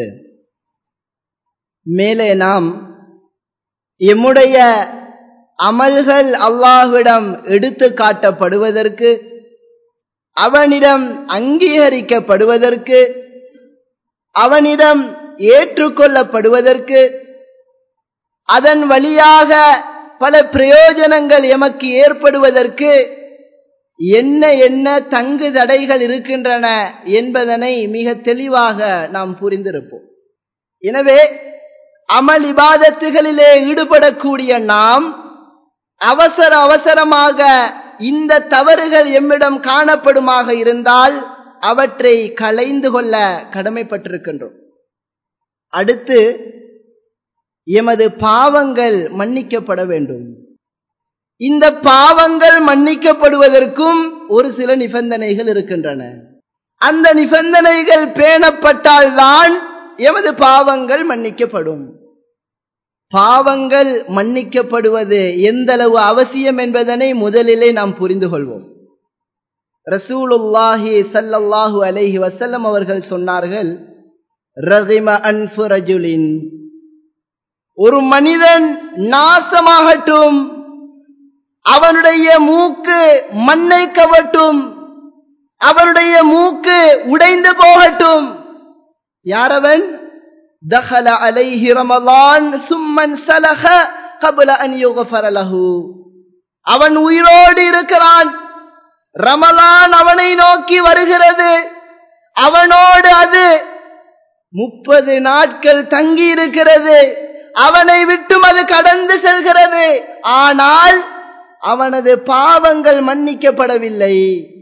மேலே நாம் எம்முடைய அமல்கள் அல்லாஹ்விடம் எடுத்து காட்டப்படுவதற்கு, அவனிடம் அங்கீகரிக்கப்படுவதற்கு, அவனிடம் ஏற்றுக்கொள்ளப்படுவதற்கு, அதன் வழியாக பல பிரயோஜனங்கள் எமக்கு ஏற்படுவதற்கு என்ன என்ன தங்கு தடைகள் இருக்கின்றன என்பதனை மிக தெளிவாக நாம் புரிந்திருப்போம். எனவே அமல் இபாதத்துகளிலே ஈடுபடக்கூடிய நாம் அவசர அவசரமாக இந்த தவறுகள் எம்மிடம் காணப்படுமாக இருந்தால் அவற்றை களைந்து கொள்ள கடமைப்பட்டிருக்கின்றோம். அடுத்து எமது பாவங்கள் மன்னிக்கப்பட வேண்டும். இந்த பாவங்கள் மன்னிக்கப்படுவதற்கும் ஒரு சில நிபந்தனைகள் இருக்கின்றன. அந்த நிபந்தனைகள் பேணப்பட்டால்தான் எமது பாவங்கள் மன்னிக்கப்படும். பாவங்கள் மன்னிக்கப்படுவது எந்தளவு அவசியம் என்பதனை முதலிலே நாம் புரிந்து கொள்வோம். ரசூலுல்லாஹி ஸல்லல்லாஹு அலைஹி வஸல்லம் அவர்கள் சொன்னார்கள், ரகிம அன்ஃபு ரஜுலின், ஒரு மனிதன் நாசமாகட்டும், அவனுடைய மூக்கு மண்ணை கவட்டும், அவனுடைய மூக்கு உடைந்து போகட்டும். யாரவன்? தஹல அலைஹி ரமலான் சும்மன் சலஹ கப்ல அன் யுக்ஃபர லஹு. அவன் உயிரோடு இருக்கிறான், ரமலான் அவனை நோக்கி வருகிறது, அவனோடு அது முப்பது நாட்கள் தங்கி இருக்கிறது, அவனை விட்டும் அது கடந்து செல்கிறது, ஆனால் அவனது பாவங்கள் மன்னிக்கப்படவில்லை.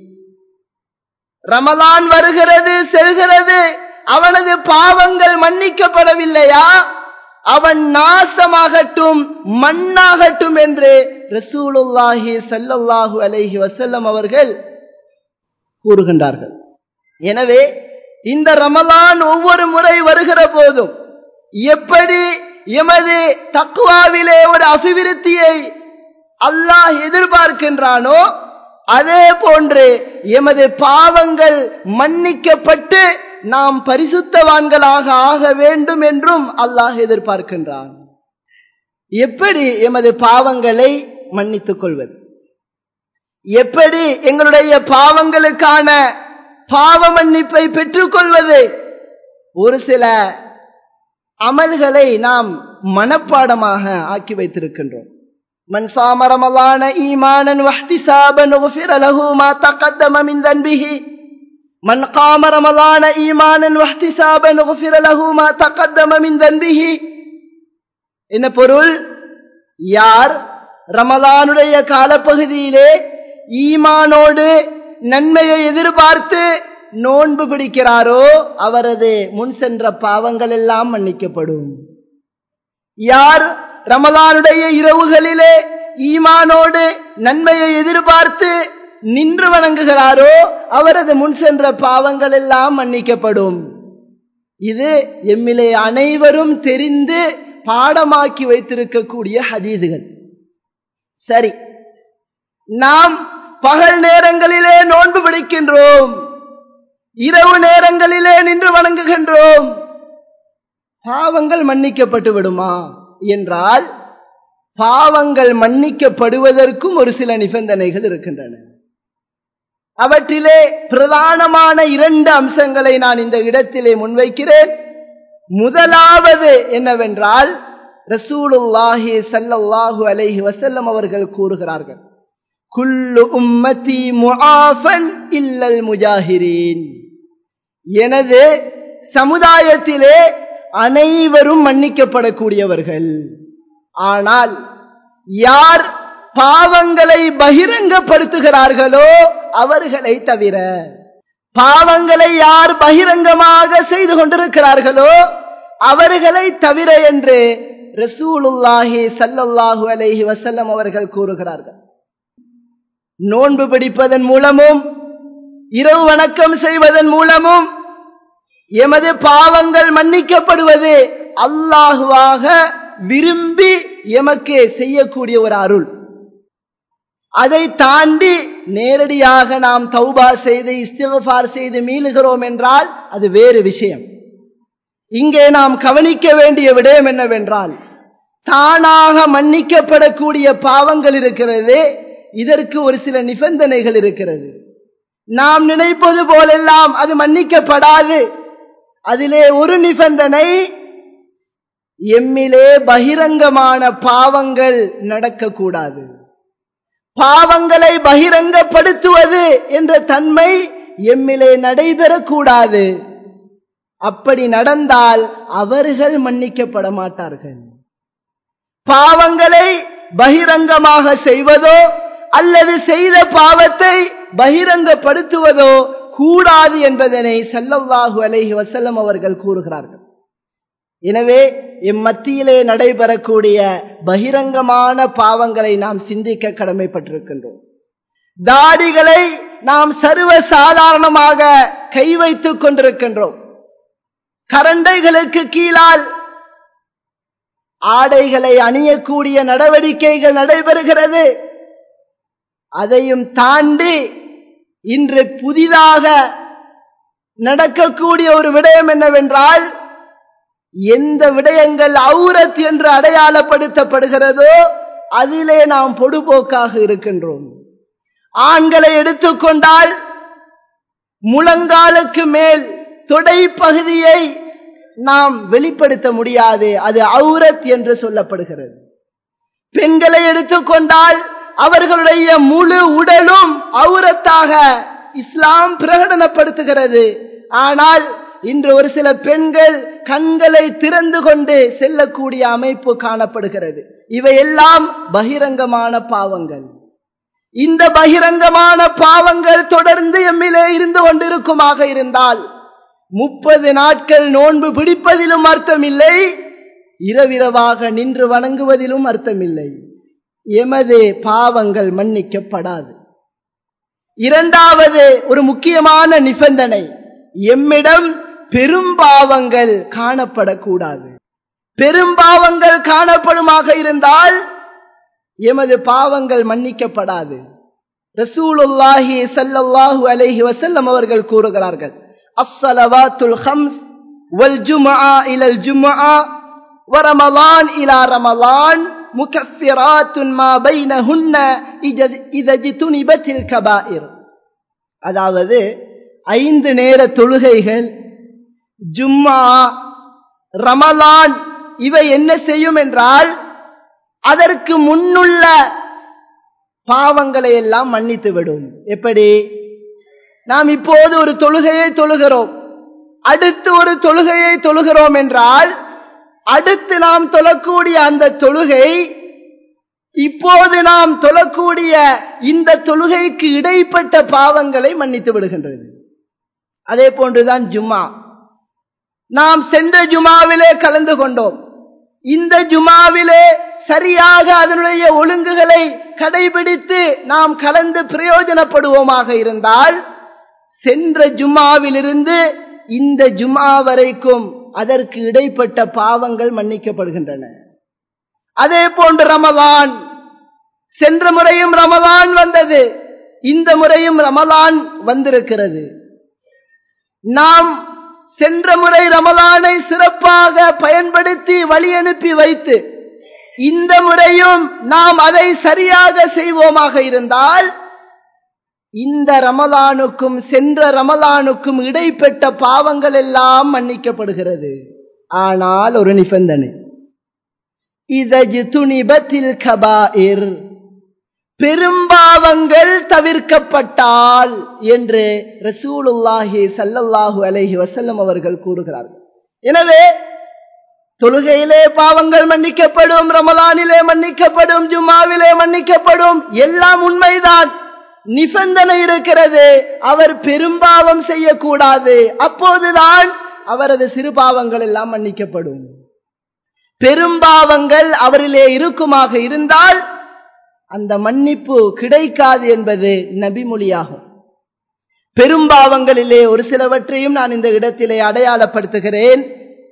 ரமலான் வருகிறது செல்கிறது, அவனது பாவங்கள் மன்னிக்கப்படவில்லையா? அவன் நாசமாகட்டும் மண்ணாகட்டும் என்று ரசூலுல்லாஹி ஸல்லல்லாஹு அலைஹி வஸல்லம் அவர்கள் கூறுகின்றார்கள். எனவே இந்த ரமலான் ஒவ்வொரு முறை வருகிற போதும் எப்படி எமது தக்வாவிலே ஒரு அபிவிருத்தியை அல்லாஹ் எதிர்பார்க்கின்றானோ அதே போன்று எமது பாவங்கள் மன்னிக்கப்பட்டு நாம் பரிசுத்தவான்களாக ஆக வேண்டும் என்றும் அல்லாஹ் எதிர்பார்க்கின்றான். எப்படி எமது பாவங்களை மன்னித்துக் கொள்வது? எப்படி எங்களுடைய பாவங்களுக்கான பாவ மன்னிப்பை பெற்றுக் கொள்வது? ஒரு சில அமல்களை நாம் மனப்பாடமாக ஆக்கி வைத்திருக்கின்றோம். மன் ஸாம ரமலான ஈமானன் வஹ்திஸாபன் குஃபிர லஹு மா தகத்தம மின் தன்பிஹி மன் காம ரமலான ஈமானன் வஹ்திஸாபன் குஃபிர லஹு மா தகத்தம மின் தன்பிஹி. என்ன பொருள்? யார் ரமலானுடைய காலப்பகுதியிலே ஈமானோடு நன்மையை எதிர்பார்த்து நோன்பு பிடிக்கிறாரோ அவரது முன் சென்ற பாவங்கள் எல்லாம் மன்னிக்கப்படும். யார் ரமலானுடைய இரவுகளிலே ஈமானோடு நன்மையை எதிர்பார்த்து நின்று வணங்குகிறாரோ அவரது முன் சென்ற பாவங்கள் எல்லாம் மன்னிக்கப்படும். இது எம்மிலே அனைவரும் தெரிந்து பாடமாக்கி வைத்திருக்கக்கூடிய ஹதீதுகள். சரி, நாம் பகல் நேரங்களிலே நோன்பு பிடிக்கின்றோம், இரவு நேரங்களிலே நின்று வணங்குகின்றோம், பாவங்கள் மன்னிக்கப்பட்டு விடுமா என்றால் பாவங்கள் மன்னிக்கப்படுவதற்கும் ஒரு சில நிபந்தனைகள் இருக்கின்றன. அவற்றிலே பிரதானமான இரண்டு அம்சங்களை நான் இந்த இடத்திலே முன்வைக்கிறேன். முதலாவது என்னவென்றால், ரசூலுல்லாஹி ஸல்லல்லாஹு அலைஹி வஸல்லம் அவர்கள் கூறுகிறார்கள், குல்லு உம்மதி முஆஃபன் இல்லல் முஜாஹிரீன். எனது சமுதாயத்திலே அனைவரும் மன்னிக்கப்படக்கூடியவர்கள், ஆனால் யார் பாவங்களை பகிரங்கப்படுத்துகிறார்களோ அவர்களை தவிர. பாவங்களை யார் பகிரங்கமாக செய்து கொண்டிருக்கிறார்களோ அவர்களை தவிர என்று ரசூலுல்லாஹி ஸல்லல்லாஹு அலைஹி வஸல்லம் அவர்கள் கூறுகிறார்கள். நோன்பு பிடிப்பதன் மூலமும் இரவு வணக்கம் செய்வதன் மூலமும் எமது பாவங்கள் மன்னிக்கப்படுவது அல்லாஹ்வாக விரும்பி எமக்கு செய்யக்கூடிய ஒரு அருள். அதை தாண்டி நேரடியாக நாம் தௌபா செய்து இஸ்திக்ஃபார் செய்து மீளுகிறோம் என்றால் அது வேறு விஷயம். இங்கே நாம் கவனிக்க வேண்டிய விடயம் என்னவென்றால், தானாக மன்னிக்கப்படக்கூடிய பாவங்கள் இருக்கிறது, இதற்கு ஒரு சில நிபந்தனைகள் இருக்கிறது. நாம் நினைப்பது போலெல்லாம் அது மன்னிக்கப்படாது. அதிலே ஒரு நிபந்தனை, எம்மிலே பகிரங்கமான பாவங்கள் நடக்கக்கூடாது. பாவங்களை பகிரங்கப்படுத்துவது என்ற தன்மை எம்மிலே நடைபெறக்கூடாது. அப்படி நடந்தால் அவர்கள் மன்னிக்கப்பட மாட்டார்கள். பாவங்களை பகிரங்கமாக செய்வதோ அல்லது செய்த பாவத்தை பகிரங்கப்படுத்துவதோ கூடாது என்பதனை ஸல்லல்லாஹு அலைஹி வஸல்லம் அவர்கள் கூறுகிறார்கள். எனவே இம்மத்தியிலே நடைபெறக்கூடிய பகிரங்கமான பாவங்களை நாம் சிந்திக்க கடமைப்பட்டிருக்கின்றோம். தாடிகளை நாம் சர்வ சாதாரணமாக கை வைத்துக் கொண்டிருக்கின்றோம். கரண்டைகளுக்கு கீழால் ஆடைகளை அணியக்கூடிய நடவடிக்கைகள் நடைபெறுகிறது. அதையும் தாண்டி இன்று புதிதாக நடக்கக்கூடிய ஒரு விடயம் என்னவென்றால், எந்த விடயங்கள் அவுரத் என்று அடையாளப்படுத்தப்படுகிறதோ அதிலே நாம் பொடுபோக்காக இருக்கின்றோம். ஆண்களை எடுத்துக்கொண்டால் முழங்காலுக்கு மேல் தொடை பகுதியை நாம் வெளிப்படுத்த முடியாது, அது அவுரத் என்று சொல்லப்படுகிறது. பெண்களை எடுத்துக்கொண்டால் அவர்களுடைய முழு உடலும் அவுரத்தாக இஸ்லாம் பிரகடனப்படுத்துகிறது. ஆனால் இன்று ஒரு சில பெண்கள் கண்களை திறந்து கொண்டு செல்லக்கூடிய அமைப்பு காணப்படுகிறது. இவையெல்லாம் பகிரங்கமான பாவங்கள். இந்த பகிரங்கமான பாவங்கள் தொடர்ந்து எம்மிலே இருந்து கொண்டிருக்குமாக இருந்தால் முப்பது நாட்கள் நோன்பு பிடிப்பதிலும் அர்த்தமில்லை, இரவிரவாக நின்று வணங்குவதிலும் அர்த்தமில்லை. எமது பாவங்கள் மன்னிக்கப்படாது. இரண்டாவது ஒரு முக்கியமான நிபந்தனை, எம்மிடம் பெரும்பாவங்கள் காணப்படக்கூடாது. பெரும்பாவங்கள் காணப்படுமாக இருந்தால் எமது பாவங்கள் மன்னிக்கப்படாது. ரசூலுல்லாஹி ஸல்லல்லாஹு அலைஹி வஸல்லம் அவர்கள் கூறுகிறார்கள், அஸ்ஸலவாத்துல் ஹம்ஸ் வல் ஜும்ஆ இலல் ஜும்ஆ வ ரமலான் இலா ரமலான் முகஃபிராத்துன் மா பைனஹுன்ன இதா ஜிதுனிபத்தில் கபாயிர். அதாவது ஐந்து நேர தொழுகைகள், ஜும்ஆ, ரமலான் இவை என்ன செய்யும் என்றால் அதற்கு முன்னுள்ள பாவங்களை எல்லாம் மன்னித்து விடும். எப்படி? நாம் இப்போது ஒரு தொழுகையை தொழுகிறோம், அடுத்து ஒரு தொழுகையை தொழுகிறோம் என்றால் அடுத்து நாம் தொழக்கூடிய அந்த தொழுகை இப்போது நாம் தொழக்கூடிய இந்த தொழுகைக்கு இடைப்பட்ட பாவங்களை மன்னித்து விடுகின்றது. அதே போன்றுதான் ஜும்ஆ. நாம் சென்ற ஜுமாவிலே கலந்து கொண்டோம். இந்த ஜுமாவிலே சரியாக அதனுடைய ஒழுங்குகளை கடைபிடித்து நாம் கலந்து பிரயோஜனப்படுவோமாக இருந்தால் சென்ற ஜும்ஆவிலிருந்து இந்த ஜும்ஆ வரைக்கும் அதற்கு இடைப்பட்ட பாவங்கள் மன்னிக்கப்படுகின்றன. அதே போன்று ரமலான், சென்ற முறையும் ரமலான் வந்தது, இந்த முறையும் ரமலான் வந்திருக்கிறது. நாம் சென்ற முறை ரமலானை சிறப்பாக பயன்படுத்தி வழி அனுப்பி வைத்து இந்த முறையும் நாம் அதை சரியாக செய்வோமாக இருந்தால் இந்த ரமலானுக்கும் சென்ற ரமலானுக்கும் இடைப்பட்ட பாவங்கள் எல்லாம் மன்னிக்கப்படுகிறது. ஆனால் ஒரு நிபந்தனை, இதஜ்துனிபத்தில் கபாயிர், பெரும்பாவங்கள் தவிர்க்கப்பட்டால் என்று ரசூலுல்லாஹி ஸல்லல்லாஹு அலைஹி வஸல்லம் அவர்கள் கூறுகிறார்கள். எனவே தொழுகையிலே பாவங்கள் மன்னிக்கப்படும், ரமலானிலே மன்னிக்கப்படும், ஜும்ஆவிலே மன்னிக்கப்படும், எல்லாம் உண்மைதான். நிபந்தனை இருக்கிறது, அவர் பெரும்பாவம் செய்யக்கூடாது. அப்போதுதான் அவரது சிறு பாவங்கள் எல்லாம் மன்னிக்கப்படும். பெரும்பாவங்கள் அவரிலே இருக்குமாக இருந்தால் அந்த மன்னிப்பு கிடைக்காது என்பது நபிமொழியாகும். பெரும்பாவங்களிலே ஒரு சிலவற்றையும் நான் இந்த இடத்திலே அடையாளப்படுத்துகிறேன்.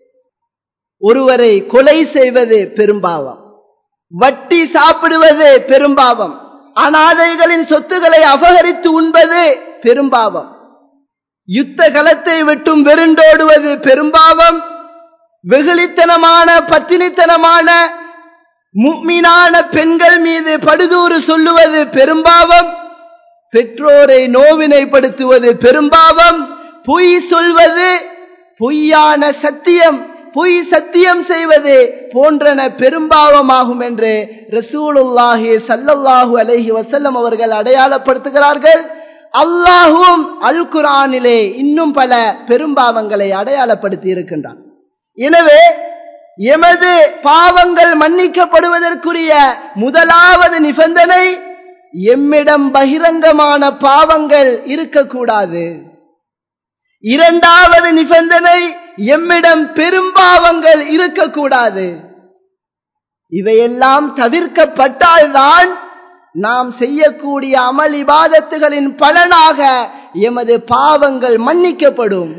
ஒருவரை கொலை செய்வது பெரும்பாவம், வட்டி சாப்பிடுவது பெரும்பாவம், அனாதைகளின் சொத்துக்களை அபகரித்து உண்பது பெரும்பாவம், யுத்த களத்தை விட்டும் வெருண்டோடுவது பெரும்பாவம், வெகுளித்தனமான பத்தினித்தனமான முஃமினான பெண்கள் மீது படுதூறு சொல்லுவது பெரும்பாவம், பெற்றோரை நோவினைப்படுத்துவது பெரும்பாவம், பொய் சொல்வது, பொய்யான சத்தியம், பொய் சத்தியம் செய்வது போன்றன பெரும்பாவமாகும் என்று ரசூலுல்லாஹி ஸல்லல்லாஹு அலைஹி வஸல்லம் அவர்கள் அடையாளப்படுத்துகிறார்கள். அல்லாஹ்வும் அல் குர்ஆனிலே இன்னும் பல பெரும்பாவங்களை அடையாளப்படுத்தி இருக்கின்றான். எனவே எமது பாவங்கள் மன்னிக்கப்படுவதற்குரிய முதலாவது நிபந்தனை, எம்மிடம் பகிரங்கமான பாவங்கள் இருக்கக்கூடாது. இரண்டாவது நிபந்தனை, எம்மிடம் பெரும்பாவங்கள் இருக்கக்கூடாது. இவையெல்லாம் தவிர்க்கப்பட்டால்தான் நாம் செய்யக்கூடிய அமல் இபாதத்துகளின் பலனாக எமது பாவங்கள் மன்னிக்கப்படும்.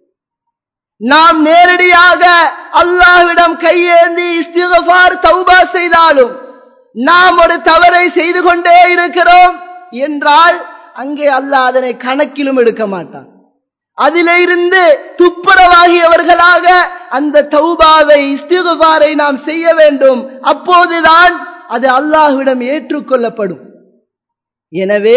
நாம் நேரடியாக அல்லாஹ்விடம் கையேந்தி இஸ்திக்ஃபார் தௌபா செய்தாலும் நாம் ஒரு தவறை செய்து கொண்டே இருக்கிறோம் என்றால் அங்கே அல்லாஹ் அதனை கணக்கிலும் எடுக்க மாட்டான். அதிலே இருந்து துப்புரவாகியவர்களாக அந்த தௌபாவை இஸ்திக்ஃபாரை நாம் செய்ய வேண்டும். அப்போதுதான் அது அல்லாஹ்விடம் ஏற்றுக்கொள்ளப்படும். எனவே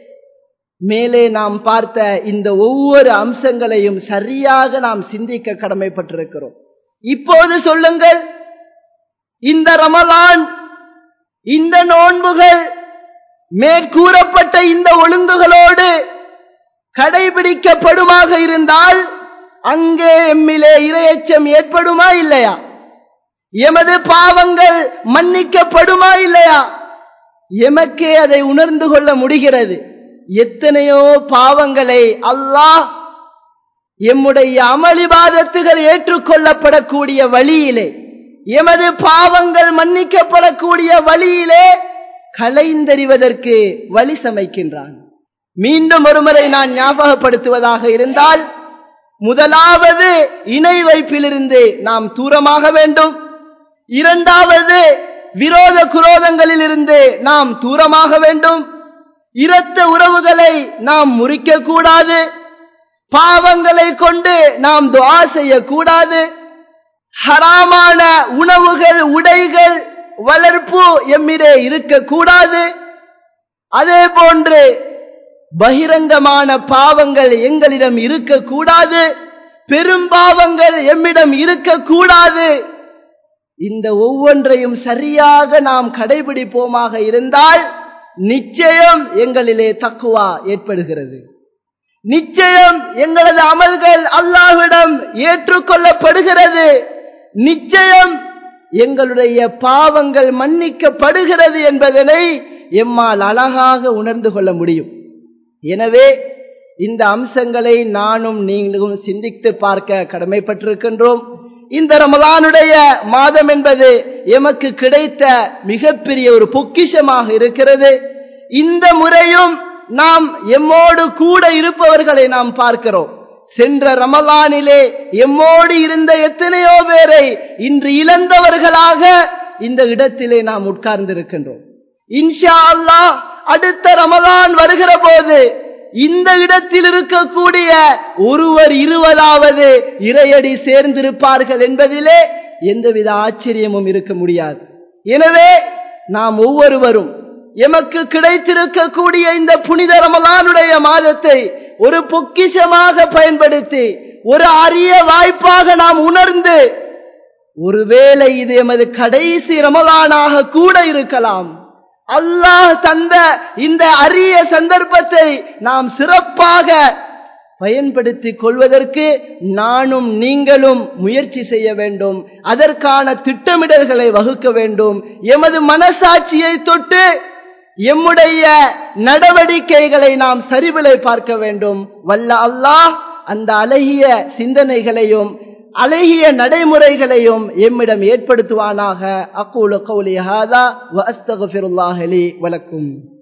மேலே நாம் பார்த்த இந்த ஒவ்வொரு அம்சங்களையும் சரியாக நாம் சிந்திக்க கடமைப்பட்டிருக்கிறோம். இப்போது சொல்லுங்கள், இந்த ரமலான், இந்த நோன்புகள், மேற்கூறப்பட்ட இந்த ஒழுங்குகளோடு கடைபிடிக்கப்படுமாக இருந்தால் அங்கே எம்மிலே இறையச்சம் ஏற்படுமா இல்லையா? எமது பாவங்கள் மன்னிக்கப்படுமா இல்லையா? எமக்கே அதை உணர்ந்து கொள்ள முடிகிறது. எத்தனையோ பாவங்களை அல்லாஹ் எம்முடைய அமல் இபாதத்துகள் ஏற்றுக்கொள்ளப்படக்கூடிய வழியிலே, எமது பாவங்கள் மன்னிக்கப்படக்கூடிய வழியிலே களைந்தெறிவதற்கு வழி சமைக்கின்றான். மீண்டும் ஒருமுறை நான் ஞாபகப்படுத்துவதாக இருந்தால், முதலாவது இணை வைப்பிலிருந்து நாம் தூரமாக வேண்டும். இரண்டாவது விரோத குரோதங்களில் இருந்து நாம் தூரமாக வேண்டும். இரத்த உறவுகளை நாம் முறிக்க கூடாது. பாவங்களை கொண்டு நாம் துஆ செய்யக்கூடாது. ஹராமான உணவுகள், உடைகள், வளர்ப்பு எம்மிடே இருக்கக்கூடாது. அதே போன்று பகிரங்கமான பாவங்கள் எங்களிடம் இருக்கக்கூடாது. பெரும்பாவங்கள் எம்மிடம் இருக்கக்கூடாது. இந்த ஒவ்வொன்றையும் சரியாக நாம் கடைபிடிப்போமாக இருந்தால் நிச்சயம் எங்களிலே தக்வா ஏற்படுகிறது. நிச்சயம் எங்களது அமல்கள் அல்லாஹ்விடம் ஏற்றுக்கொள்ளப்படுகிறது. நிச்சயம் எங்களுடைய பாவங்கள் மன்னிக்கப்படுகிறது என்பதனை எம்மால் அழகாக உணர்ந்து கொள்ள முடியும். எனவே இந்த அம்சங்களை நானும் நீங்களும் சிந்தித்து பார்க்க கடமைப்பட்டிருக்கின்றோம். இந்த ரமலானுடைய மாதம் என்பது எமக்கு கிடைத்த மிகப்பெரிய ஒரு பொக்கிஷமாக இருக்கிறது. இந்த முறையும் நாம் எம்மோடு கூட இருப்பவர்களை நாம் பார்க்கிறோம். சென்ற ரமலானிலே எம்மோடு இருந்த எத்தனையோ பேரை இன்று இழந்தவர்களாக இந்த இடத்திலே நாம் உட்கார்ந்திருக்கின்றோம். இன்ஷா அல்லாஹ் அடுத்த ரமலான் வருகிற போது இந்த இடத்தில் இருக்கக்கூடிய ஒருவர் இருவராவது இறையடி சேர்ந்திருப்பார்கள் என்பதிலே எந்தவித ஆச்சரியமும் இருக்க முடியாது. எனவே நாம் ஒவ்வொருவரும் எமக்கு கிடைத்திருக்கக்கூடிய இந்த புனித ரமலானுடைய மாதத்தை ஒரு பொக்கிஷமாக பயன்படுத்தி ஒரு அரிய வாய்ப்பாக நாம் உணர்ந்து, ஒருவேளை இது எமது கடைசி ரமலானாக கூட இருக்கலாம், அல்லாஹ் தந்த இந்த அரிய சந்தர்ப்பத்தை நாம் சிறப்பாக பயன்படுத்திக் கொள்வதற்கு நானும் நீங்களும் முயற்சி செய்ய வேண்டும். அதற்கான திட்டமிடல்களை வகுக்க வேண்டும். எமது மனசாட்சியை தொட்டு எம்முடைய நடவடிக்கைகளை நாம் சரிவிலை பார்க்க வேண்டும். வல்ல அல்லாஹ் அந்த அழகிய சிந்தனைகளையும் அழகிய நடைமுறைகளையும் எம்மிடம் ஏற்படுத்துவானாக. அக்கூலு கௌலி ஹாதா வ அஸ்தக்ஃபிருல்லாஹ் லி வலக்கும்.